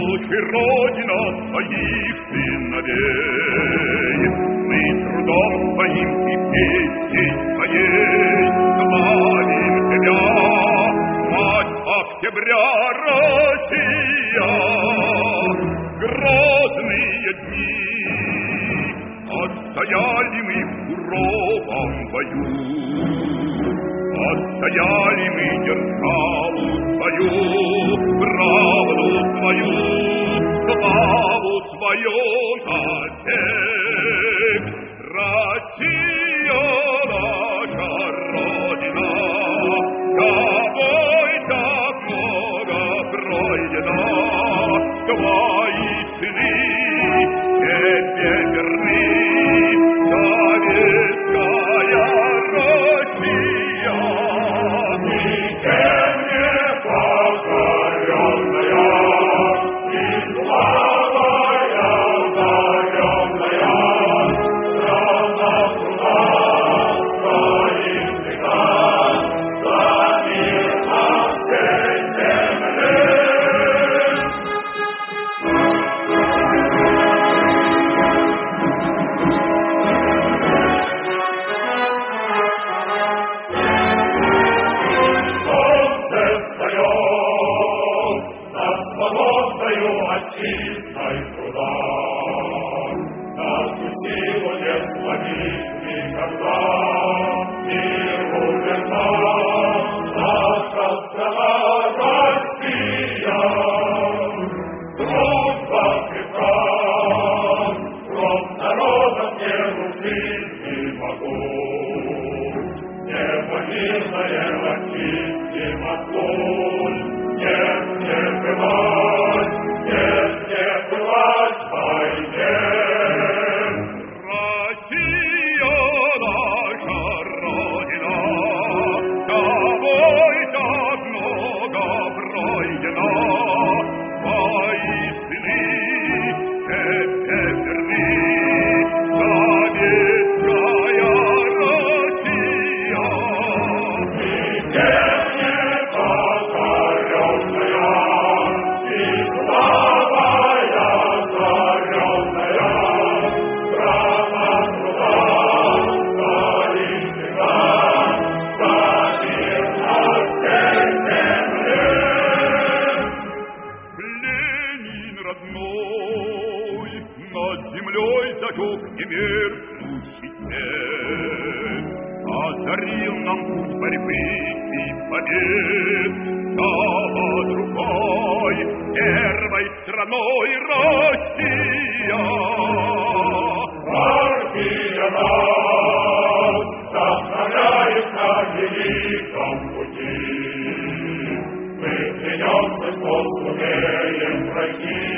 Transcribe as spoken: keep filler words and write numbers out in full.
получи, Родина, своих сыновей. Мы трудом своим и песней своей славим тебя, мать октября, Россия. Грозные дни отстояли мы в суровом бою, отстояли мы державу свою, правду свою, славу свою навек. Россия наша Родина, тобой так много пройдено, твои сыны тебе верны, советская Россия. Никем не покоренная и славая одаренная, страна труда стоит всегда за мир на всей земле. Отчизной труда, нашу силу не сломить никогда. Миру верна наша страна Россия. Дружба крепка, кровь народов не рушить не могу. Небо мирное очистим от пуль, нет, не бывать. Нет, не бывать в войне. Россия наша Родина, тобой так много пройдено. Твои сыны тебе верны, советская Россия. Никем не покоренная и славая одаренная, страна труда стоит всегда за мир на всей земле. Ленин родной над землей зажег немеркнущий свет, озарил нам путь борьбы и побед, стала другой первой страной Россия. Партия нас вдохновляет на великом пути. Мы клянемся, что сумеем пройти